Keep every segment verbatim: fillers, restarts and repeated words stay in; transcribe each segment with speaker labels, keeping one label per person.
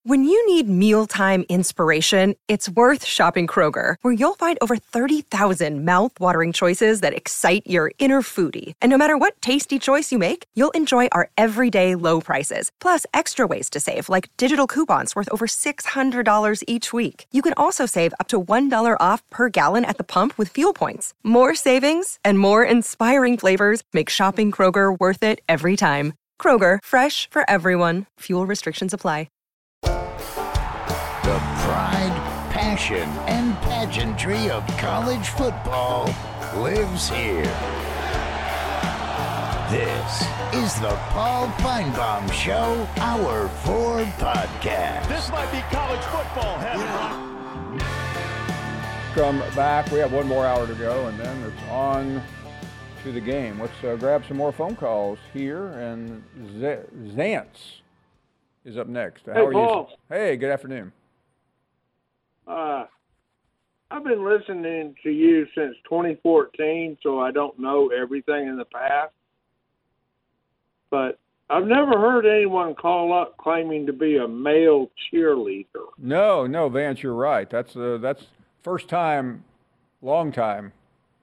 Speaker 1: When you need mealtime inspiration, it's worth shopping Kroger, where you'll find over thirty thousand mouth-watering choices that excite your inner foodie. And no matter what tasty choice you make, you'll enjoy our everyday low prices, plus extra ways to save, like digital coupons worth over six hundred dollars each week. You can also save up to one dollar off per gallon at the pump with fuel points. More savings and more inspiring flavors make shopping Kroger worth it every time. Kroger, fresh for everyone. Fuel restrictions apply.
Speaker 2: The pride, passion, and pageantry of college football lives here. This is the Paul Feinbaum Show, Hour four podcast.
Speaker 3: This might be college football heaven.
Speaker 4: Come back. We have one more hour to go, and then it's on to the game. Let's uh, grab some more phone calls here, and Z- Zance is up next. How
Speaker 5: hey,
Speaker 4: are
Speaker 5: Paul.
Speaker 4: you? Hey, good afternoon.
Speaker 5: Uh, I've been listening to you since twenty fourteen, so I don't know everything in the past. But I've never heard anyone call up claiming to be a male cheerleader.
Speaker 4: No, no, Vance, you're right. That's uh, that's first time, long time.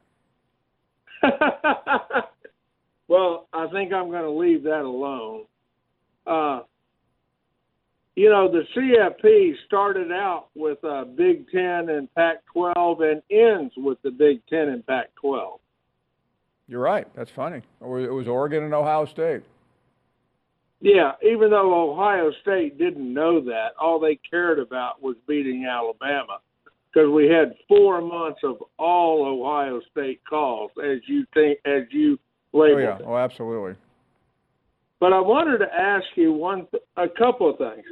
Speaker 5: Well, I think I'm going to leave that alone. Uh, You know, the C F P started out with uh, Big Ten and Pac twelve and ends with the Big Ten and Pac twelve.
Speaker 4: You're right. That's funny. It was Oregon and Ohio State.
Speaker 5: Yeah, even though Ohio State didn't know that, all they cared about was beating Alabama, because we had four months of all Ohio State calls, as you think, as you labeled
Speaker 4: Oh yeah.
Speaker 5: it.
Speaker 4: Oh, absolutely.
Speaker 5: But I wanted to ask you one, th- a couple of things.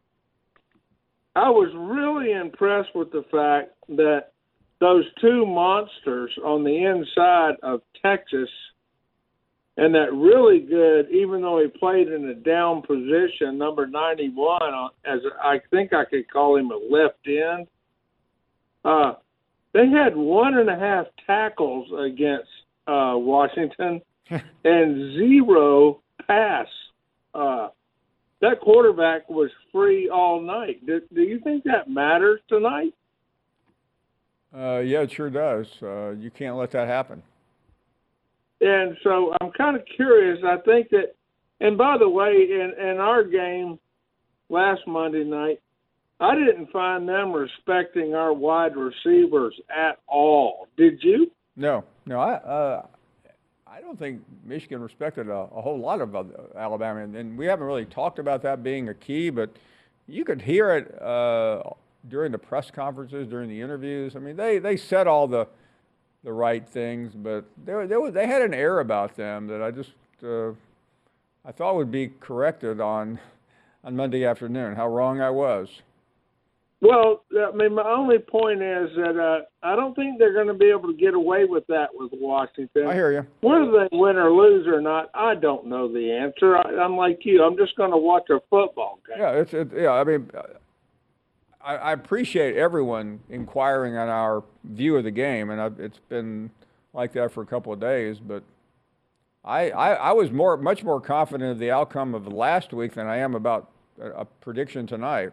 Speaker 5: I was really impressed with the fact that those two monsters on the inside of Texas, and that really good, even though he played in a down position, number ninety-one, as I think I could call him a left end, uh, they had one and a half tackles against uh, Washington and zero pass. Uh, that quarterback was free all night. Do, do you think that matters tonight?
Speaker 4: Uh, yeah, it sure does. Uh, you can't let that happen.
Speaker 5: And so I'm kind of curious. I think that, and by the way, in, in our game last Monday night, I didn't find them respecting our wide receivers at all. Did you?
Speaker 4: No, no, I uh, I don't think Michigan respected a, a whole lot of uh, Alabama, and, and we haven't really talked about that being a key, but you could hear it uh, during the press conferences, during the interviews. I mean, they, they said all the the right things, but they they, were, they had an air about them that I just uh, I thought would be corrected on on Monday afternoon. How wrong I was.
Speaker 5: Well, I mean, my only point is that uh, I don't think they're going to be able to get away with that with Washington.
Speaker 4: I hear you.
Speaker 5: Whether they win or lose or not, I don't know the answer. I, I'm like you. I'm just going to watch a football game.
Speaker 4: Yeah, it's it, yeah. I mean, I, I appreciate everyone inquiring on our view of the game, and I've, it's been like that for a couple of days. But I, I I was more much more confident of the outcome of last week than I am about a, a prediction tonight.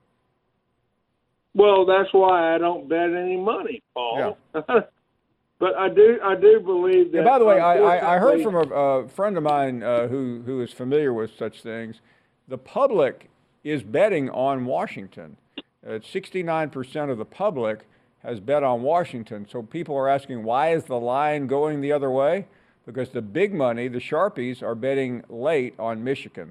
Speaker 5: Well, that's why I don't bet any money, Paul.
Speaker 4: Yeah.
Speaker 5: But I do, I do believe that.
Speaker 4: Yeah, by the way, I, I, I heard from a, a friend of mine uh, who who is familiar with such things. The public is betting on Washington. Uh, sixty-nine percent of the public has bet on Washington. So people are asking, why is the line going the other way? Because the big money, the Sharpies, are betting late on Michigan.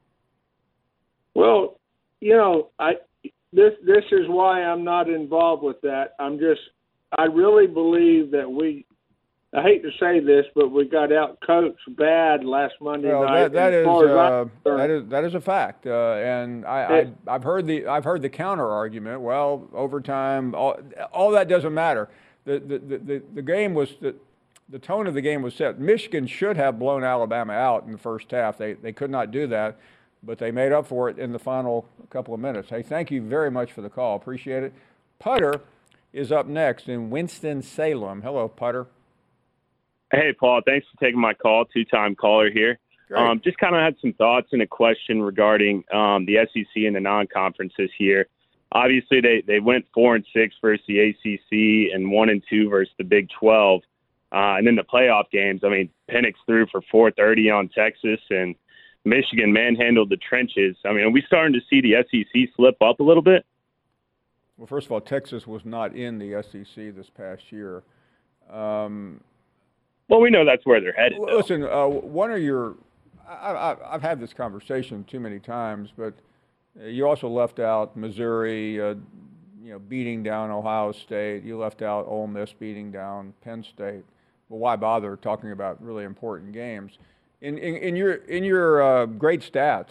Speaker 5: Well, you know, I. This this is why I'm not involved with that. I'm just, I really believe that we, I hate to say this, but we got out coached bad last Monday
Speaker 4: well,
Speaker 5: night.
Speaker 4: That, that is uh, that is that is a fact, uh, and I,
Speaker 5: it,
Speaker 4: I I've heard the I've heard the counter argument. Well, overtime, all, all that doesn't matter. The the, the, the game was the the tone of the game was set. Michigan should have blown Alabama out in the first half. They they could not do that, but they made up for it in the final couple of minutes. Hey, thank you very much for the call. Appreciate it. Putter is up next in Winston-Salem. Hello, Putter.
Speaker 6: Hey, Paul. Thanks for taking my call. Two-time caller here. Um, just kind of had some thoughts and a question regarding um, the S E C and the non-conference this year. Obviously, they, they went four and six versus the A C C and one and two versus the Big twelve. Uh, and then the playoff games, I mean, Penix threw for four thirty on Texas, and Michigan manhandled the trenches. I mean, are we starting to see the S E C slip up a little bit?
Speaker 4: Well, first of all, Texas was not in the S E C this past year. Um,
Speaker 6: well, we know that's where they're headed.
Speaker 4: Though. Listen, uh, one of your I, I, I've had this conversation too many times, but you also left out Missouri, uh, you know, beating down Ohio State. You left out Ole Miss beating down Penn State. Well, why bother talking about really important games? In in, in your in your uh, great stats,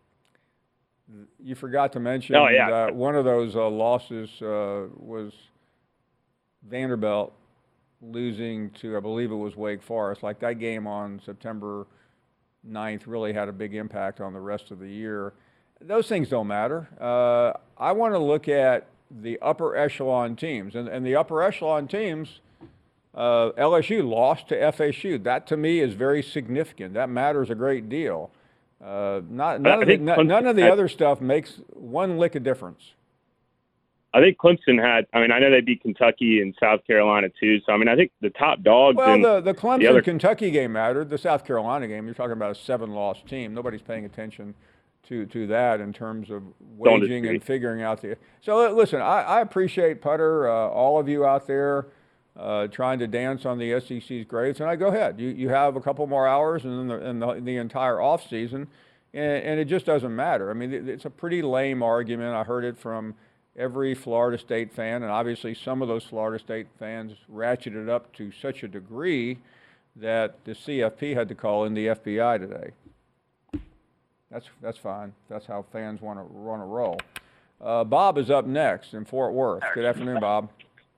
Speaker 4: you forgot to mention
Speaker 6: oh, yeah.
Speaker 4: that one of those uh, losses uh, was Vanderbilt losing to, I believe it was Wake Forest. Like that game on September ninth really had a big impact on the rest of the year. Those things don't matter. Uh, I want to look at the upper echelon teams, and, and the upper echelon teams. Uh, L S U lost to F S U. That, to me, is very significant. That matters a great deal. Uh, not, none, of the, n- none of the other stuff makes one lick of difference.
Speaker 6: I think Clemson had – I mean, I know they beat Kentucky and South Carolina too. So, I mean, I think the top dogs
Speaker 4: Well,
Speaker 6: in
Speaker 4: the, the Clemson-Kentucky
Speaker 6: other...
Speaker 4: game mattered. The South Carolina game, you're talking about a seven-loss team. Nobody's paying attention to, to that in terms of waging and figuring out the – So, listen, I, I appreciate, Putter, uh, all of you out there, Uh, trying to dance on the S E C's grades, and I go ahead. You you have a couple more hours, and then the, and the, the entire off season, and, and it just doesn't matter. I mean, it, it's a pretty lame argument. I heard it from every Florida State fan, and obviously some of those Florida State fans ratcheted up to such a degree that the C F P had to call in the F B I today. That's that's fine. That's how fans want to run a roll. Uh, Bob is up next in Fort Worth. Good afternoon, Bob.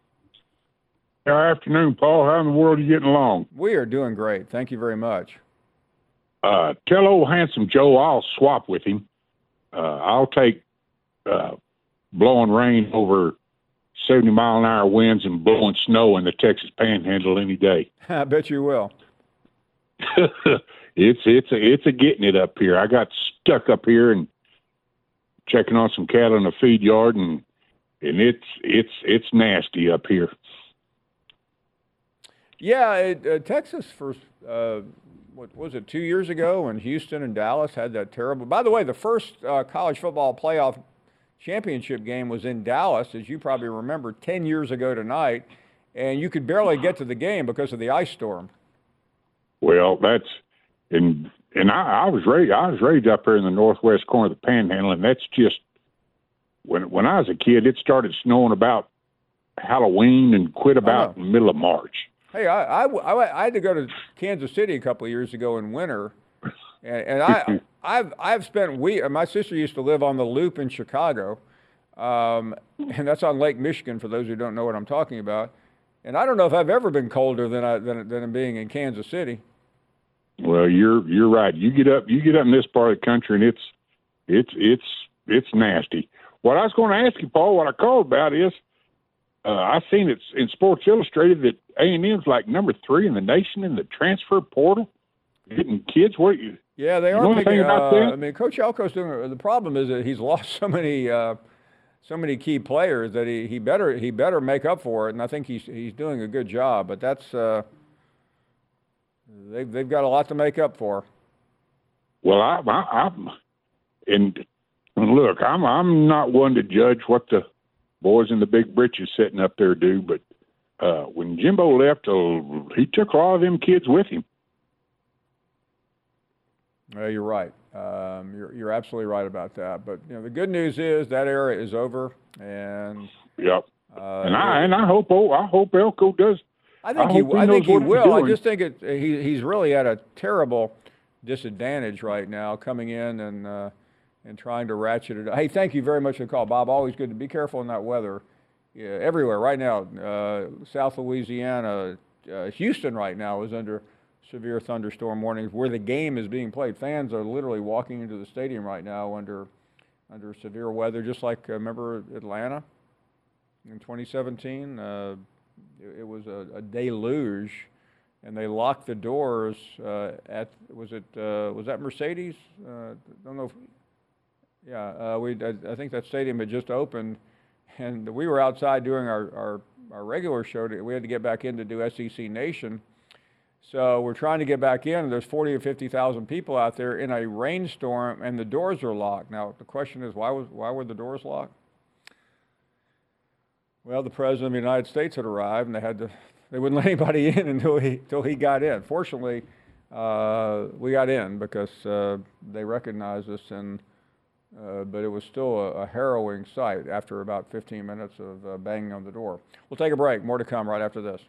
Speaker 7: Good afternoon, Paul. How in the world are you getting along?
Speaker 4: We are doing great. Thank you very much.
Speaker 7: Uh, tell old handsome Joe I'll swap with him. Uh, I'll take uh, blowing rain over seventy mile an hour winds and blowing snow in the Texas Panhandle any day.
Speaker 4: I bet you will.
Speaker 7: it's it's a, it's a getting it up here. I got stuck up here and checking on some cattle in a feed yard, and and it's it's it's nasty up here.
Speaker 4: Yeah, it, uh, Texas for uh, what was it two years ago when Houston and Dallas had that terrible. By the way, the first uh, college football playoff championship game was in Dallas, as you probably remember, ten years ago tonight, and you could barely get to the game because of the ice storm.
Speaker 7: Well, that's and and I, I was raised I was raised up here in the northwest corner of the Panhandle, and that's just when when I was a kid, it started snowing about Halloween and quit about in the middle of March.
Speaker 4: Hey, I, I, I had to go to Kansas City a couple of years ago in winter, and, and I I've I've spent week. My sister used to live on the Loop in Chicago, um, and that's on Lake Michigan for those who don't know what I'm talking about. And I don't know if I've ever been colder than I than than being in Kansas City.
Speaker 7: Well, you're you're right. You get up you get up in this part of the country, and it's it's it's it's nasty. What I was going to ask you, Paul, what I called about is. Uh, I seen it in Sports Illustrated that A and M's like number three in the nation in the transfer portal, getting kids. What you?
Speaker 4: Yeah, they
Speaker 7: you
Speaker 4: are.
Speaker 7: Know
Speaker 4: picking,
Speaker 7: about
Speaker 4: uh,
Speaker 7: that?
Speaker 4: I mean, Coach Elko's doing. The problem is that he's lost so many, uh, so many key players that he, he better he better make up for it. And I think he's he's doing a good job. But that's uh, they've they've got a lot to make up for.
Speaker 7: Well, I, I, I'm and look, I'm I'm not one to judge what the boys in the big britches sitting up there do, but uh, when Jimbo left, uh, he took a lot of them kids with him.
Speaker 4: Well, you're right. Um, you're you're absolutely right about that. But you know, the good news is that era is over, and
Speaker 7: yep.
Speaker 4: Uh,
Speaker 7: and I and I hope oh, I hope Elko does.
Speaker 4: I think
Speaker 7: I
Speaker 4: he
Speaker 7: he
Speaker 4: I think he will. I
Speaker 7: doing.
Speaker 4: just think it he he's really at a terrible disadvantage right now, coming in and. Uh, and trying to ratchet it up. Hey, thank you very much for the call, Bob. Always good to be careful in that weather. Yeah, everywhere right now. Uh, South Louisiana, uh, Houston right now is under severe thunderstorm warnings where the game is being played. Fans are literally walking into the stadium right now under under severe weather, just like, uh, remember Atlanta in twenty seventeen? Uh, it, it was a, a deluge and they locked the doors uh, at was it uh, was that Mercedes? Uh, don't know. If, yeah, uh, we I, I think that stadium had just opened, and we were outside doing our, our, our regular show. To, we had to get back in to do S E C Nation, so we're trying to get back in. And there's forty or fifty thousand people out there in a rainstorm, and the doors are locked. Now the question is, why was why were the doors locked? Well, the President of the United States had arrived, and they had to. They wouldn't let anybody in until he until he got in. Fortunately, uh, we got in because uh, they recognized us, and uh, but it was still a, a harrowing sight after about fifteen minutes of uh, banging on the door. We'll take a break. More to come right after this.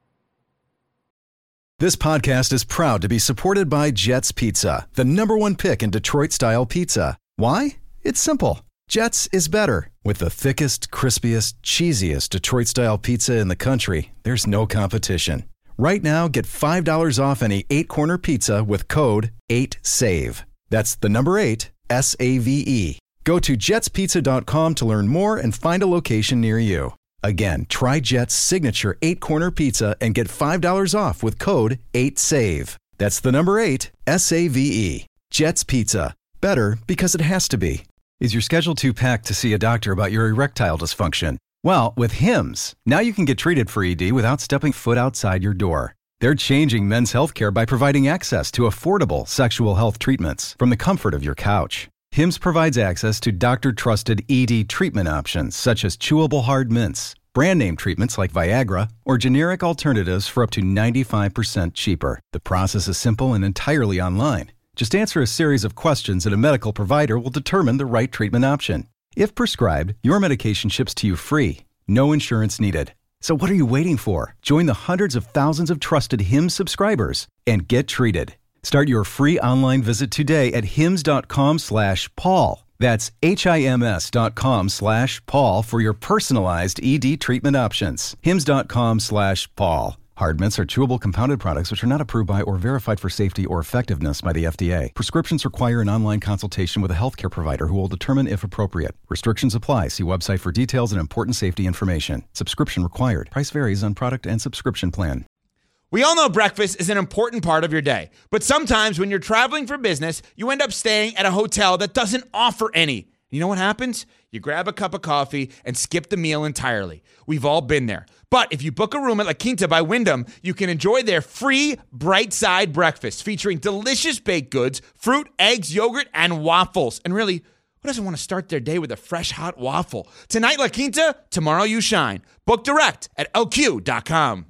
Speaker 8: This podcast is proud to be supported by Jets Pizza, the number one pick in Detroit-style pizza. Why? It's simple. Jets is better. With the thickest, crispiest, cheesiest Detroit-style pizza in the country, there's no competition. Right now, get five dollars off any eight-corner pizza with code eight save. That's the number eight, S A V E. Go to jets pizza dot com to learn more and find a location near you. Again, try Jet's signature eight-corner pizza and get five dollars off with code eight save. That's the number eight, S A V E. Jet's Pizza. Better because it has to be. Is your schedule too packed to see a doctor about your erectile dysfunction? Well, with Hims, now you can get treated for E D without stepping foot outside your door. They're changing men's healthcare by providing access to affordable sexual health treatments from the comfort of your couch. Hims provides access to doctor-trusted E D treatment options such as chewable hard mints, brand name treatments like Viagra, or generic alternatives for up to ninety-five percent cheaper. The process is simple and entirely online. Just answer a series of questions and a medical provider will determine the right treatment option. If prescribed, your medication ships to you free. No insurance needed. So what are you waiting for? Join the hundreds of thousands of trusted Hims subscribers and get treated. Start your free online visit today at hims dot com slash Paul. That's H-I-M-S dot com slash Paul for your personalized E D treatment options. hims dot com slash Paul. Hard mints are chewable compounded products which are not approved by or verified for safety or effectiveness by the F D A. Prescriptions require an online consultation with a healthcare provider who will determine if appropriate. Restrictions apply. See website for details and important safety information. Subscription required. Price varies on product and subscription plan.
Speaker 9: We all know breakfast is an important part of your day, but sometimes when you're traveling for business, you end up staying at a hotel that doesn't offer any. You know what happens? You grab a cup of coffee and skip the meal entirely. We've all been there. But if you book a room at La Quinta by Wyndham, you can enjoy their free Bright Side breakfast featuring delicious baked goods, fruit, eggs, yogurt, and waffles. And really, who doesn't want to start their day with a fresh, hot waffle? Tonight, La Quinta, tomorrow you shine. Book direct at L Q dot com.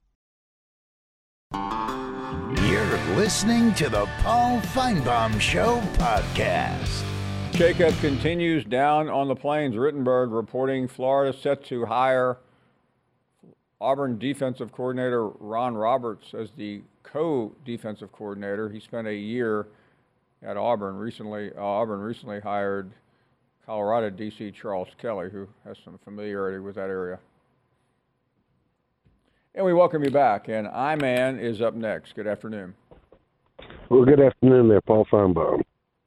Speaker 2: You're listening to the Paul Feinbaum Show podcast.
Speaker 4: Shakeup continues down on the plains. Rittenberg reporting Florida set to hire Auburn defensive coordinator Ron Roberts as the co-defensive coordinator. He spent a year at Auburn. Recently, uh, Auburn recently hired Colorado D C Charles Kelly, who has some familiarity with that area. And we welcome you back. And I-Man is up next. Good afternoon.
Speaker 10: Well, good afternoon there, Paul Feinbaum.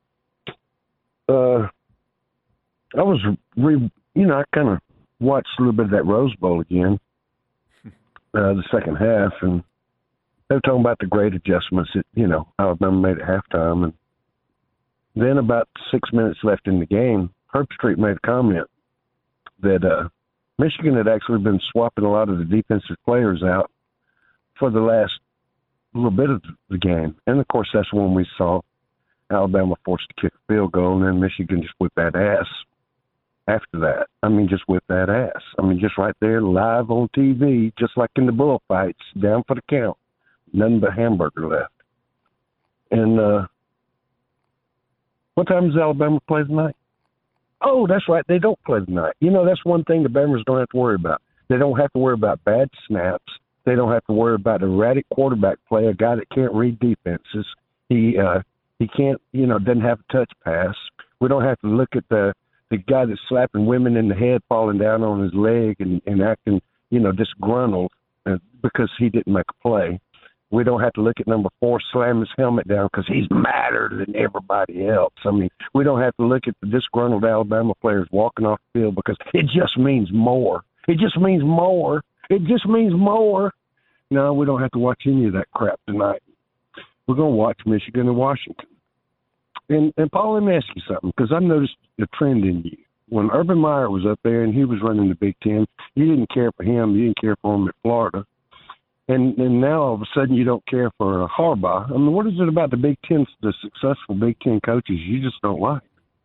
Speaker 10: Uh, I was, re, you know, I kind of watched a little bit of that Rose Bowl again, uh, the second half, and they were talking about the great adjustments that, you know, Alabama made at halftime. And then about six minutes left in the game, Herbstreit made a comment that uh, Michigan had actually been swapping a lot of the defensive players out for the last little bit of the game. And, of course, that's when we saw Alabama forced to kick a field goal, and then Michigan just whipped that ass after that. I mean, just whipped that ass. I mean, just right there live on T V, just like in the bullfights, down for the count. Nothing but hamburger left. And uh, what time does Alabama play tonight? Oh, that's right. They don't play tonight. You know, that's one thing the Bama's don't have to worry about. They don't have to worry about bad snaps. They don't have to worry about erratic quarterback play, a guy that can't read defenses. He uh, he can't, you know, doesn't have a touch pass. We don't have to look at the, the guy that's slapping women in the head, falling down on his leg and, and acting, you know, disgruntled uh, because he didn't make a play. We don't have to look at number four slam his helmet down because he's madder than everybody else. I mean, we don't have to look at the disgruntled Alabama players walking off the field because it just means more. It just means more. It just means more. no, we don't have to watch any of that crap tonight. We're going to watch Michigan and Washington. And, and Paul, let me ask you something, because I noticed a trend in you. When Urban Meyer was up there and he was running the Big Ten, you didn't care for him. You didn't care for him at Florida. And and now all of a sudden you don't care for Harbaugh. I mean, what is it about the Big Ten, the successful Big Ten coaches you just don't like?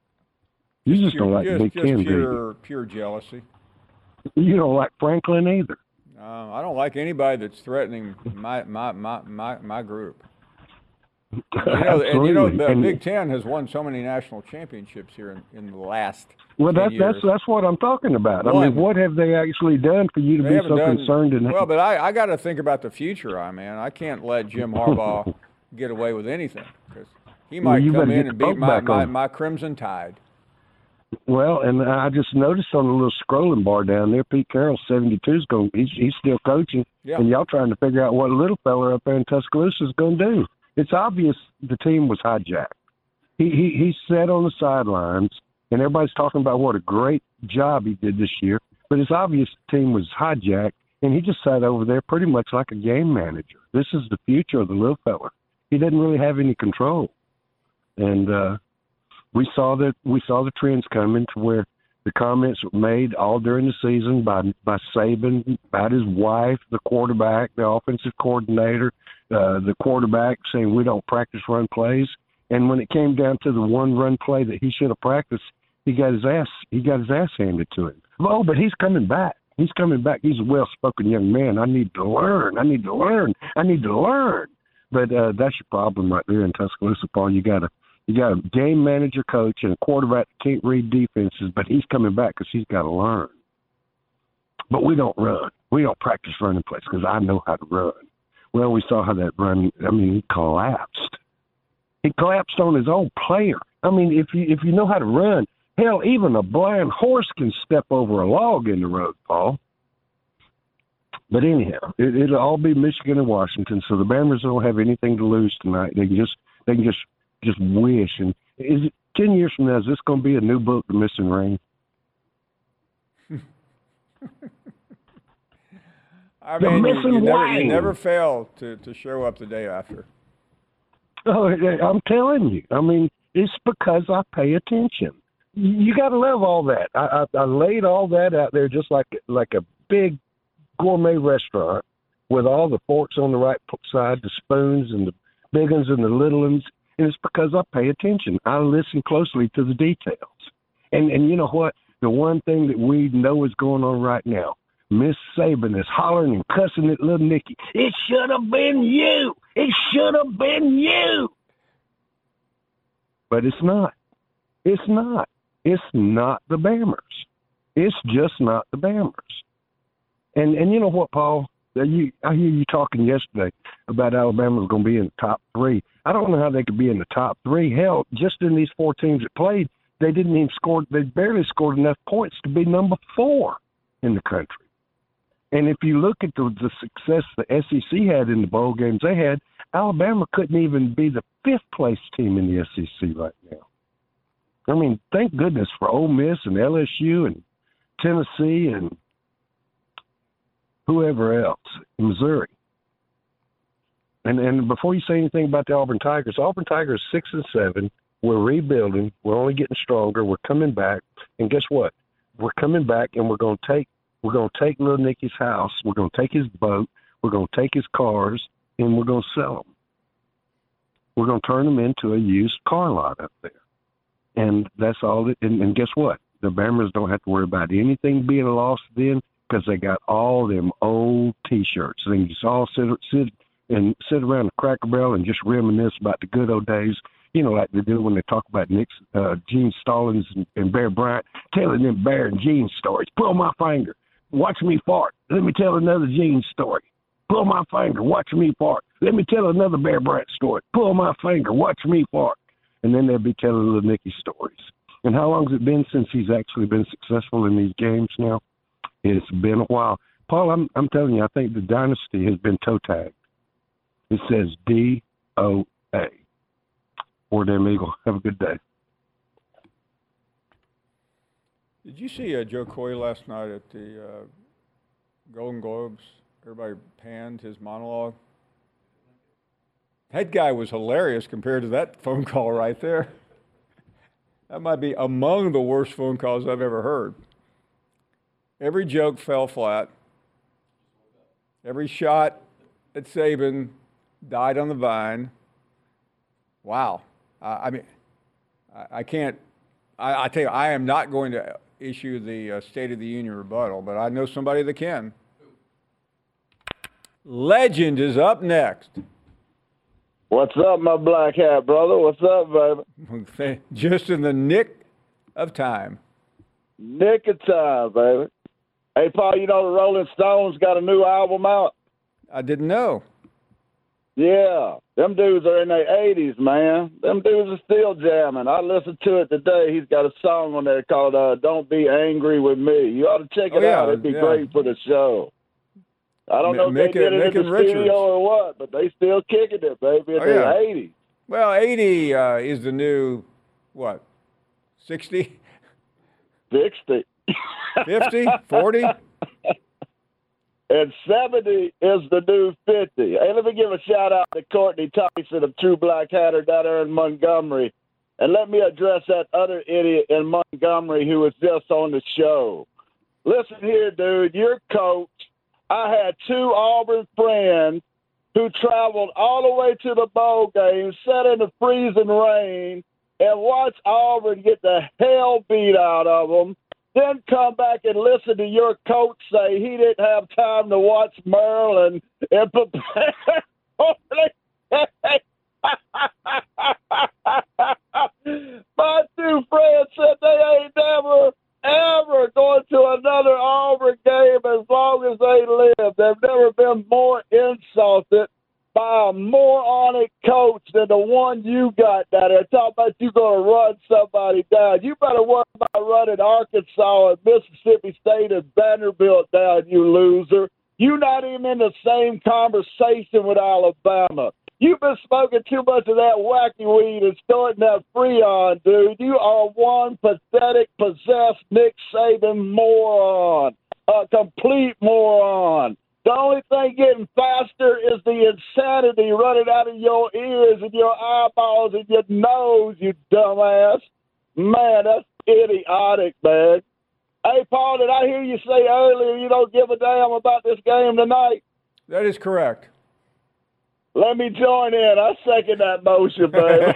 Speaker 10: You just, just don't like
Speaker 4: just,
Speaker 10: the Big
Speaker 4: just
Speaker 10: Ten,
Speaker 4: pure,
Speaker 10: do you?
Speaker 4: pure jealousy.
Speaker 10: You don't like Franklin either.
Speaker 4: Uh, I don't like anybody that's threatening my my my my, my group. You know, and you know the
Speaker 10: and,
Speaker 4: Big Ten has won so many national championships here in, in the last
Speaker 10: well,
Speaker 4: ten
Speaker 10: that's
Speaker 4: years.
Speaker 10: that's that's what I'm talking about.
Speaker 4: One,
Speaker 10: I mean, what have they actually done for you to
Speaker 4: they
Speaker 10: be so
Speaker 4: done,
Speaker 10: concerned? In
Speaker 4: well, but I, I got to think about the future. I mean, I can't let Jim Harbaugh get away with anything because he might
Speaker 10: well,
Speaker 4: come in and beat my, my, my Crimson Tide.
Speaker 10: Well, and I just noticed on the little scrolling bar down there, Pete Carroll, seventy-two, is going. He's, he's still coaching,
Speaker 4: yeah.
Speaker 10: and y'all trying to figure out what little fella up there in Tuscaloosa is going to do. It's obvious the team was hijacked. He, he he sat on the sidelines, and everybody's talking about what a great job he did this year. But it's obvious the team was hijacked, and he just sat over there pretty much like a game manager. This is the future of the little fella. He doesn't really have any control, and uh, we saw that we saw the trends coming to where the comments were made all during the season by by Saban about his wife, the quarterback, the offensive coordinator. Uh, the quarterback saying we don't practice run plays, and when it came down to the one run play that he should have practiced, he got his ass he got his ass handed to him. Oh, but he's coming back. He's coming back. He's a well-spoken young man. I need to learn. I need to learn. I need to learn. But uh, that's your problem right there in Tuscaloosa, Paul. You got a you got a game manager, coach, and a quarterback that can't read defenses, but he's coming back because he's got to learn. But we don't run. We don't practice running plays because I know how to run. Well, we saw how that run, I mean, he collapsed. He collapsed on his own player. I mean, if you if you know how to run, hell, even a blind horse can step over a log in the road, Paul. But anyhow, it, it'll all be Michigan and Washington, so the Bombers don't have anything to lose tonight. They can just they can just just wish. And is it ten years from now? Is this going to be a new book, The Missing Ring?
Speaker 4: I mean, you, you, never, you never fail to, to show up the day after.
Speaker 10: Oh, I'm telling you. I mean, it's because I pay attention. You got to love all that. I, I, I laid all that out there just like like a big gourmet restaurant with all the forks on the right side, the spoons and the big ones and the little ones. And it's because I pay attention. I listen closely to the details. And and you know what? The one thing that we know is going on right now, Miss Saban is hollering and cussing at little Nicky. It should have been you. It should have been you. But it's not. It's not. It's not the Bammers. It's just not the Bammers. And and you know what, Paul? You, I hear you talking yesterday about Alabama's going to be in the top three. I don't know how they could be in the top three. Hell, just in these four teams that played, they didn't even score. They barely scored enough points to be number four in the country. And if you look at the, the success the S E C had in the bowl games they had, Alabama couldn't even be the fifth place team in the S E C right now. I mean, thank goodness for Ole Miss and L S U and Tennessee and whoever else, Missouri. And and before you say anything about the Auburn Tigers, Auburn Tigers six and seven. We're rebuilding. We're only getting stronger. We're coming back. And guess what? We're coming back, and we're going to take we're going to take little Nicky's house. We're going to take his boat. We're going to take his cars, and we're going to sell them. We're going to turn them into a used car lot up there. And that's all. It, and, and guess what? The Bammers don't have to worry about anything being lost then because they got all them old T-shirts. They can just all sit sit and sit around the Cracker Barrel and just reminisce about the good old days. You know, like they do when they talk about Nick, uh, Gene Stallings and, and Bear Bryant, telling them Bear and Gene stories. Pull my finger. Watch me fart. Let me tell another Gene story. Pull my finger. Watch me fart. Let me tell another Bear Bryant story. Pull my finger. Watch me fart. And then they'll be telling little Nicky stories. And how long has it been since he's actually been successful in these games now? It's been a while. Paul, I'm, I'm telling you, I think the dynasty has been toe tagged. It says D O A. Or damn Eagle. Have a good day.
Speaker 4: Did you see uh, Joe Coy last night at the uh, Golden Globes everybody panned his monologue. That guy was hilarious compared to that phone call right there. That might be among the worst phone calls I've ever heard. Every joke fell flat. Every shot at Saban died on the vine. Wow. I, I mean, I, I can't, I, I tell you, I am not going to issue the uh, State of the Union rebuttal, but I know somebody that can. Legend is up next.
Speaker 11: What's up, my black hat brother? What's up, baby?
Speaker 4: Just in the nick of time.
Speaker 11: Nick of time, baby. Hey, Paul, you know the Rolling Stones got a new album out?
Speaker 4: I didn't know.
Speaker 11: Yeah, them dudes are in their eighties, man. Them dudes are still jamming. I listened to it today. He's got a song on there called uh, Don't Be Angry With Me. You ought to check it
Speaker 4: oh, yeah,
Speaker 11: out. It'd be
Speaker 4: yeah.
Speaker 11: great for the show. I don't
Speaker 4: M-
Speaker 11: know if they did it, it in the
Speaker 4: Richards.
Speaker 11: studio or what, but they still kicking it, baby, in
Speaker 4: oh,
Speaker 11: the
Speaker 4: yeah.
Speaker 11: eighties.
Speaker 4: Well, eighty uh, is the new, what, sixty?
Speaker 11: sixty.
Speaker 4: fifty? forty?
Speaker 11: And seventy is the new fifty. Hey, let me give a shout-out to Courtney Tyson of True Black Hatter down there in Montgomery. And let me address that other idiot in Montgomery who was just on the show. Listen here, dude, your coach. I had two Auburn friends who traveled all the way to the bowl game, sat in the freezing rain, and watched Auburn get the hell beat out of them, then come back and listen to your coach say he didn't have time to watch Maryland and prepare for it. My two friends said they ain't never, ever going to another Auburn game as long as they live. They've never been more insulted by a moronic coach than the one you got down there. Talking about you going to run somebody down. You better worry about running Arkansas and Mississippi State and Vanderbilt down, you loser. You're not even in the same conversation with Alabama. You've been smoking too much of that wacky weed and starting that Freon, dude. You are one pathetic, possessed Nick Saban moron, a complete moron. The only thing getting faster is the insanity running out of your ears and your eyeballs and your nose, you dumbass. Man, that's idiotic, man. Hey, Paul, did I hear you say earlier you don't give a damn about this game tonight?
Speaker 4: That is correct.
Speaker 11: Let me join in. I second that motion, baby.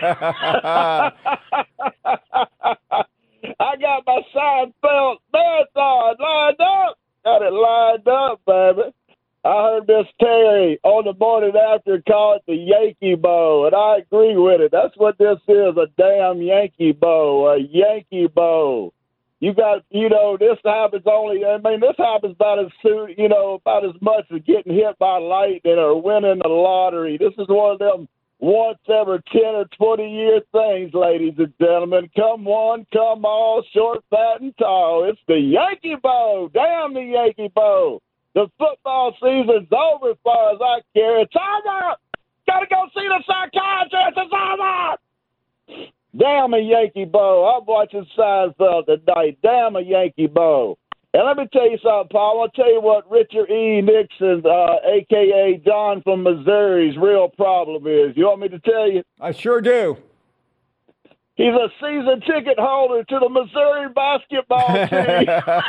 Speaker 11: I got my Seinfeld marathon lined up. Got it lined up, baby. I heard Miss Terry on the morning after call it the Yankee Bowl, and I agree with it. That's what this is, a damn Yankee Bowl, a Yankee Bowl. You got, you know, this happens only, I mean, this happens about as soon, you know, about as much as getting hit by lightning or winning the lottery. This is one of them once every ten or twenty year things, ladies and gentlemen. Come one, come all, short, fat, and tall. It's the Yankee Bowl. Damn the Yankee Bowl. The football season's over as far as I care. It's over. Gotta go see the psychiatrist. It's over. Damn a Yankee Bowl. I'm watching Seinfeld tonight. Damn a Yankee Bowl. And let me tell you something, Paul. I'll tell you what Richard E. Nixon, uh, a k a. John from Missouri's real problem is. You want me to tell you?
Speaker 4: I sure do.
Speaker 11: He's a season ticket holder to the Missouri basketball team.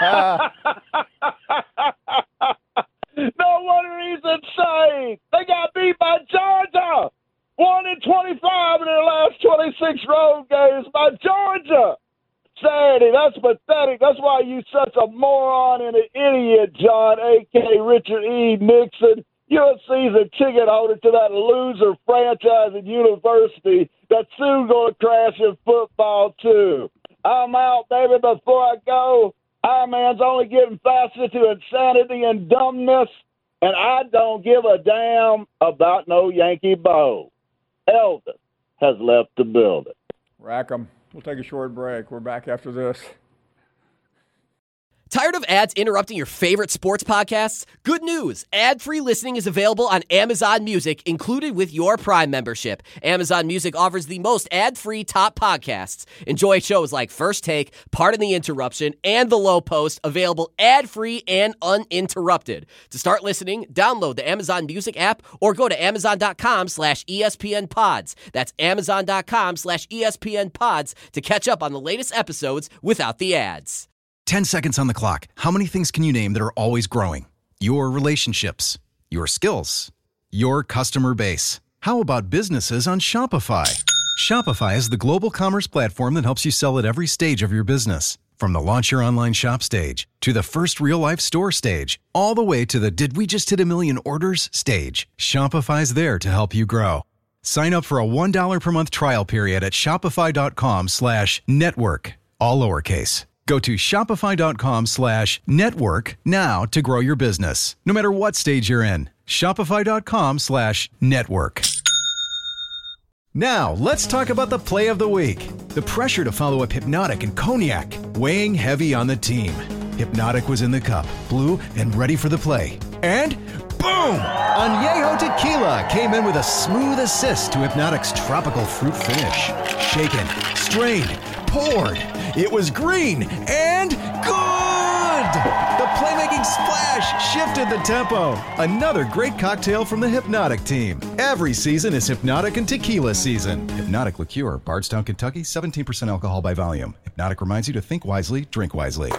Speaker 11: No wonder he's insane. They got beat by Georgia. One in twenty-five in their last twenty-six road games by Georgia. Saturday, that's pathetic. That's why you such a moron and an idiot, John, a k a. Richard E. Nixon. You're a season ticket holder to that loser franchise and university that's soon going to crash in football, too. I'm out, baby. Before I go, our man's only getting faster to insanity and dumbness, and I don't give a damn about no Yankee Bowl. Elvis has left the building.
Speaker 4: Rack 'em. We'll take a short break. We're back after this.
Speaker 12: Tired of ads interrupting your favorite sports podcasts? Good news! Ad-free listening is available on Amazon Music, included with your Prime membership. Amazon Music offers the most ad-free top podcasts. Enjoy shows like First Take, Pardon the Interruption, and The Low Post, available ad-free and uninterrupted. To start listening, download the Amazon Music app or go to amazon.com slash ESPN pods. That's amazon.com slash ESPN pods to catch up on the latest episodes without the ads.
Speaker 8: ten seconds on the clock. How many things can you name that are always growing? Your relationships, your skills, your customer base. How about businesses on Shopify? Shopify is the global commerce platform that helps you sell at every stage of your business. From the launch your online shop stage to the first real-life store stage, all the way to the did we just hit a million orders stage. Shopify's there to help you grow. Sign up for a one dollar per month trial period at shopify.com slash network, all lowercase. Go to shopify.com slash network now to grow your business, no matter what stage you're in. Shopify.com slash network. Now, let's talk about the play of the week. The pressure to follow up Hypnotic and Cognac, weighing heavy on the team. Hypnotic was in the cup, blue, and ready for the play. And boom! Añejo Tequila came in with a smooth assist to Hypnotic's tropical fruit finish. Shaken, strained, poured. It was green and good! The playmaking splash shifted the tempo. Another great cocktail from the Hypnotic team. Every season is Hypnotic and Tequila season. Hypnotic Liqueur, Bardstown, Kentucky, seventeen percent alcohol by volume. Hypnotic reminds you to think wisely, drink wisely.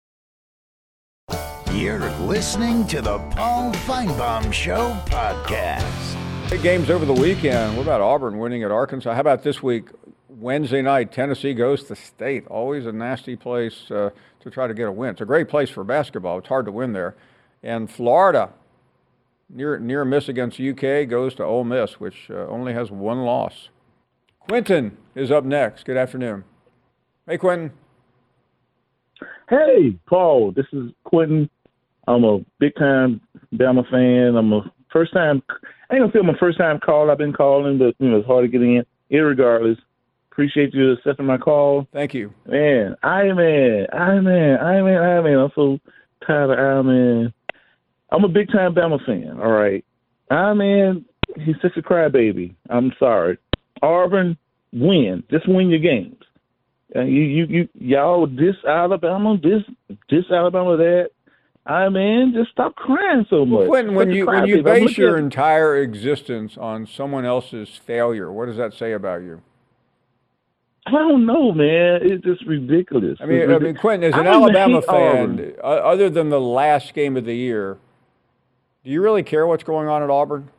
Speaker 2: You're listening to the Paul Feinbaum Show podcast.
Speaker 4: Big games over the weekend. What about Auburn winning at Arkansas? How about this week? Wednesday night, Tennessee goes to State. Always a nasty place uh, to try to get a win. It's a great place for basketball. It's hard to win there. And Florida, near near miss against U K, goes to Ole Miss, which uh, only has one loss. Quentin is up next. Good afternoon. Hey, Quentin.
Speaker 13: Hey, Paul. This is Quentin. I'm a big-time Bama fan. I'm a first-time – I ain't going to say I'm a first-time call. I've been calling, but you know it's hard to get in. Irregardless. Appreciate you accepting my call.
Speaker 4: Thank you.
Speaker 13: Man, Iron Man, Iron Man, Iron Man, Iron Man. I'm so tired of Iron Man. I'm a big-time Bama fan, all right? Iron Man, he's such a crybaby. I'm sorry. Auburn, win. Just win your games. Uh, you, you, you, y'all diss Alabama, diss, diss Alabama that. Iron Man, just stop crying so much.
Speaker 4: Well, Quentin, when you, when you
Speaker 13: baby.
Speaker 4: base your entire existence on someone else's failure, what does that say about you?
Speaker 13: I don't know, man. It's just ridiculous.
Speaker 4: I mean,
Speaker 13: ridiculous.
Speaker 4: I mean, Quentin, as an
Speaker 13: I
Speaker 4: Alabama fan,
Speaker 13: Auburn.
Speaker 4: other than the last game of the year, do you really care what's going on at Auburn?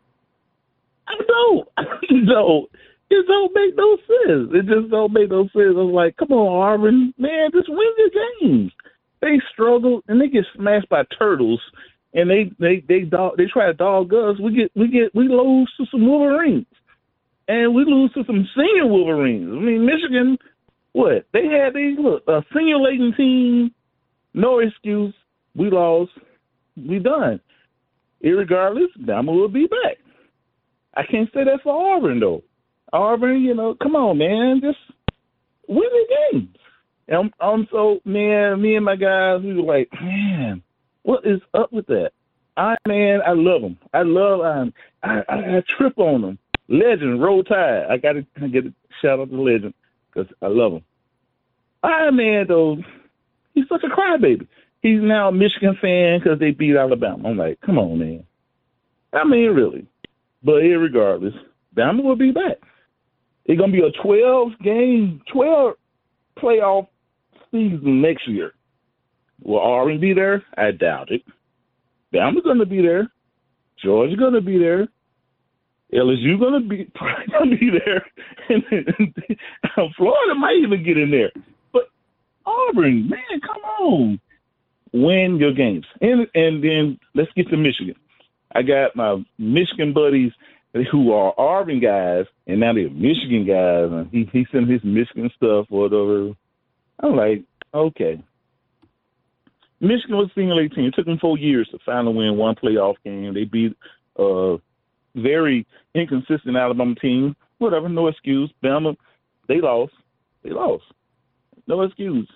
Speaker 13: I don't. No, it don't make no sense. It just don't make no sense. I'm like, come on, Auburn, man, just win your games. They struggle and they get smashed by turtles, and they they they dog, they try to dog us. We get we get we lose to some Wolverines. And we lose to some senior Wolverines. I mean, Michigan, what? They had these, look, a senior laden team, no excuse. We lost. We done. Irregardless, Bama will be back. I can't say that for Auburn, though. Auburn, you know, come on, man. Just win the games. And I'm, I'm so, man, me and my guys, we were like, man, what is up with that? I, man, I love them. I love um, I, I, I trip on them. Legend, Roll Tide. I got to get a shout out to Legend because I love him. Iron Man, though, he's such a crybaby. He's now a Michigan fan because they beat Alabama. I'm like, come on, man. I mean, really. But irregardless, Bama will be back. It's going to be a twelve-game, twelve-playoff season next year. Will Auburn be there? I doubt it. Bama's going to be there. Georgia's going to be there. L S U gonna be probably gonna be there, and, and, and Florida might even get in there. But Auburn, man, come on, win your games, and and then let's get to Michigan. I got my Michigan buddies who are Auburn guys, and now they're Michigan guys, and he he sent his Michigan stuff or whatever. I'm like, okay. Michigan was a single A team. It took them four years to finally win one playoff game. They beat uh. very inconsistent Alabama team. Whatever, no excuse. Bama, they lost. They lost. No excuse.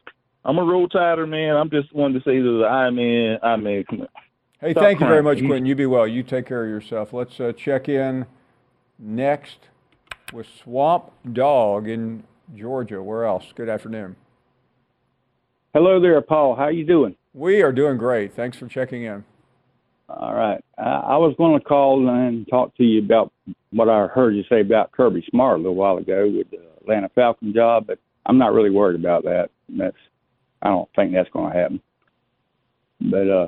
Speaker 13: I'm a roll tider, man. I'm just wanting to say to the I man, I man.
Speaker 4: Hey,
Speaker 13: Stop
Speaker 4: thank you very
Speaker 13: crying.
Speaker 4: much,
Speaker 13: You-
Speaker 4: Quentin. You be well. You take care of yourself. Let's uh, check in next with Swamp Dog in Georgia. Where else? Good afternoon.
Speaker 14: Hello there, Paul. How you doing?
Speaker 4: We are doing great. Thanks for checking in.
Speaker 14: All right. I, I was going to call and talk to you about what I heard you say about Kirby Smart a little while ago with the Atlanta Falcon job, but I'm not really worried about that. That's I don't think that's going to happen. But uh,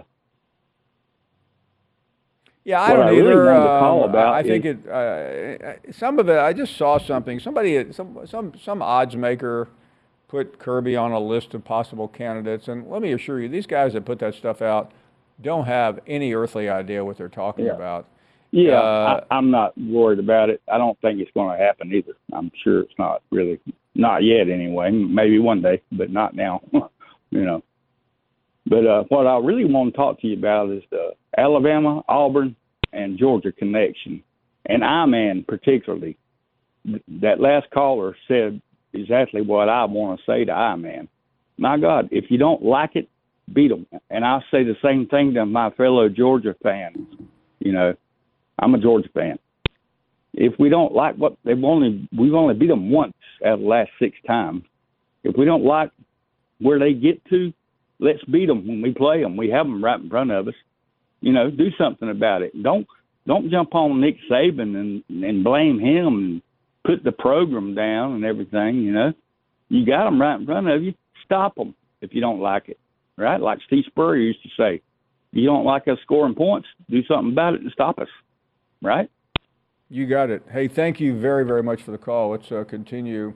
Speaker 4: Yeah, I
Speaker 14: What
Speaker 4: don't
Speaker 14: I really
Speaker 4: either.
Speaker 14: wanted to call
Speaker 4: Um,
Speaker 14: about
Speaker 4: I, I think
Speaker 14: is-
Speaker 4: it. Uh, some of it. I just saw something. Somebody, some some some odds maker, put Kirby on a list of possible candidates, and let me assure you, these guys that put that stuff out don't have any earthly idea what they're talking
Speaker 14: Yeah.
Speaker 4: about.
Speaker 14: yeah,
Speaker 4: Uh,
Speaker 14: I, I'm not worried about it. I don't think it's going to happen either. I'm sure it's not really, not yet anyway. Maybe one day, but not now. you know. But uh, what I really want to talk to you about is the Alabama, Auburn, and Georgia connection, and I-Man particularly. Th- That last caller said exactly what I want to say to I-Man. My God, if you don't like it, beat them. And I say the same thing to my fellow Georgia fans. You know, I'm a Georgia fan. If we don't like what they've only, we've only beat them once out of the last six times. If we don't like where they get to, let's beat them when we play them. We have them right in front of us. You know, do something about it. Don't don't jump on Nick Saban and and blame him and put the program down and everything. You know, you got them right in front of you. Stop them if you don't like it. Right, like Steve Spurrier used to say, you don't like us scoring points, do something about it and stop us. Right.
Speaker 4: You got it. Hey, thank you very, very much for the call. Let's uh, continue.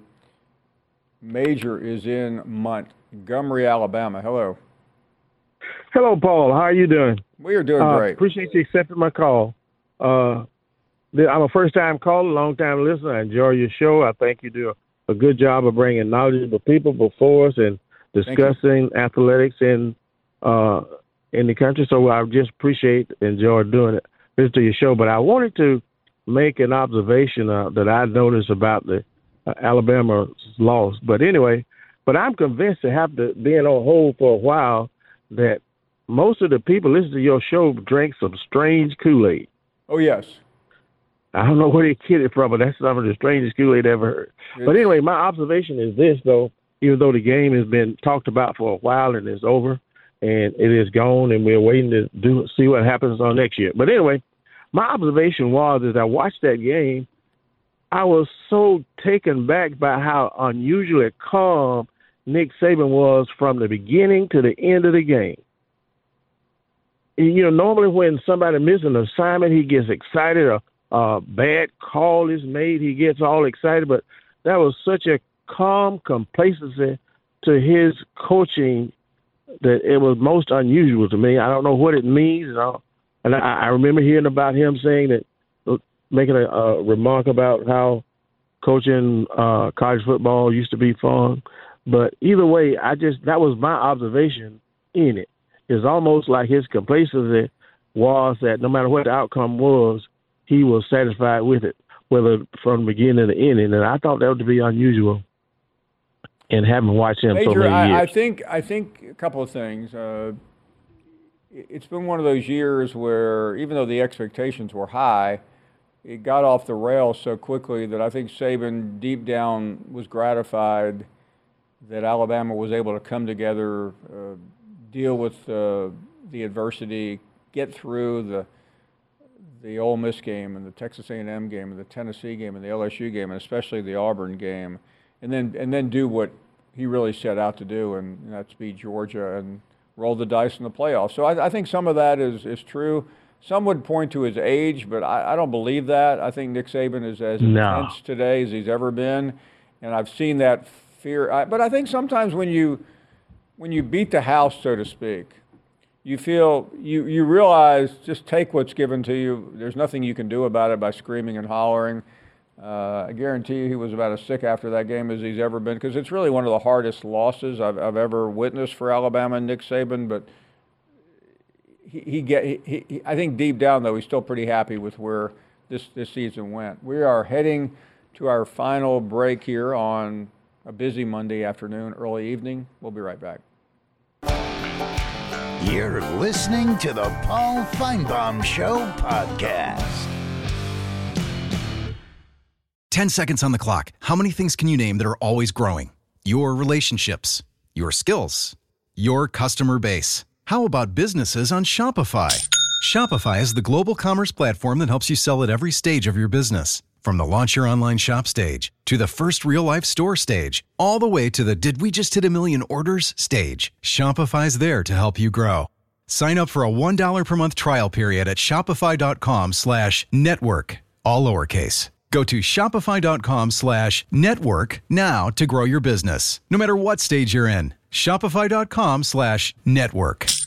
Speaker 4: Major is in Montgomery, Alabama. Hello.
Speaker 15: Hello, Paul. How are you doing?
Speaker 4: We are doing
Speaker 15: Uh,
Speaker 4: great.
Speaker 15: Appreciate you accepting my call. Uh, the- I'm a first-time caller, long-time listener. I enjoy your show. I think you do a, a good job of bringing knowledgeable people before us and discussing athletics in uh, in the country. So I just appreciate, enjoy doing it. Listen to your show. But I wanted to make an observation uh, that I noticed about the uh, Alabama loss. But anyway, but I'm convinced to have to being on hold for a while that most of the people listening to your show drink some strange Kool-Aid.
Speaker 4: Oh, yes.
Speaker 15: I don't know where they get it from, but that's some of the strangest Kool-Aid I ever heard. But anyway, my observation is this, though, even though the game has been talked about for a while and it's over and it is gone and we're waiting to do see what happens on next year. But anyway, my observation was as I watched that game, I was so taken back by how unusually calm Nick Saban was from the beginning to the end of the game. You know, normally when somebody misses an assignment, he gets excited. A, a bad call is made, he gets all excited. But that was such a calm complacency to his coaching that it was most unusual to me. I don't know what it means. You know? And I, I remember hearing about him saying that, making a, a remark about how coaching uh, college football used to be fun. But either way, I just that was my observation in it. It's almost like his complacency was that no matter what the outcome was, he was satisfied with it, whether from the beginning to the ending. And I thought that would be unusual in having watched him
Speaker 4: Major,
Speaker 15: so many
Speaker 4: I,
Speaker 15: years.
Speaker 4: I think I think a couple of things. Uh, it- it's been one of those years where even though the expectations were high, it got off the rails so quickly that I think Saban deep down was gratified that Alabama was able to come together, uh, deal with uh, the adversity, get through the the Ole Miss game and the Texas A and M game and the Tennessee game and the L S U game and especially the Auburn game, and then and then do what he really set out to do, and that's beat Georgia and roll the dice in the playoffs. So I, I think some of that is is true. Some would point to his age, but I, I don't believe that. I think Nick Saban is as
Speaker 15: No.
Speaker 4: intense today as he's ever been, and I've seen that fear. I, but I think sometimes when you when you beat the house, so to speak, you feel you you realize just take what's given to you. There's nothing you can do about it by screaming and hollering. Uh, I guarantee you he was about as sick after that game as he's ever been because it's really one of the hardest losses I've, I've ever witnessed for Alabama and Nick Saban. But he, he get he, he, I think deep down though he's still pretty happy with where this this season went. We are heading to our final break here on a busy Monday afternoon, early evening. We'll be right back.
Speaker 2: You're listening to the Paul Feinbaum Show podcast.
Speaker 8: ten seconds on the clock. How many things can you name that are always growing? Your relationships, your skills, your customer base. How about businesses on Shopify? Shopify is the global commerce platform that helps you sell at every stage of your business. From the launch your online shop stage, to the first real-life store stage, all the way to the did we just hit a million orders stage, Shopify's there to help you grow. Sign up for a one dollar per month trial period at shopify.com slash network, all lowercase. Go to shopify.com slash network now to grow your business, no matter what stage you're in. Shopify.com slash network.